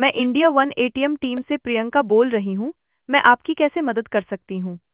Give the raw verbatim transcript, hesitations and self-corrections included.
मैं India one ATM team से प्रियंका बोल रही हूँ। मैं आपकी कैसे मदद कर सकती हूँ?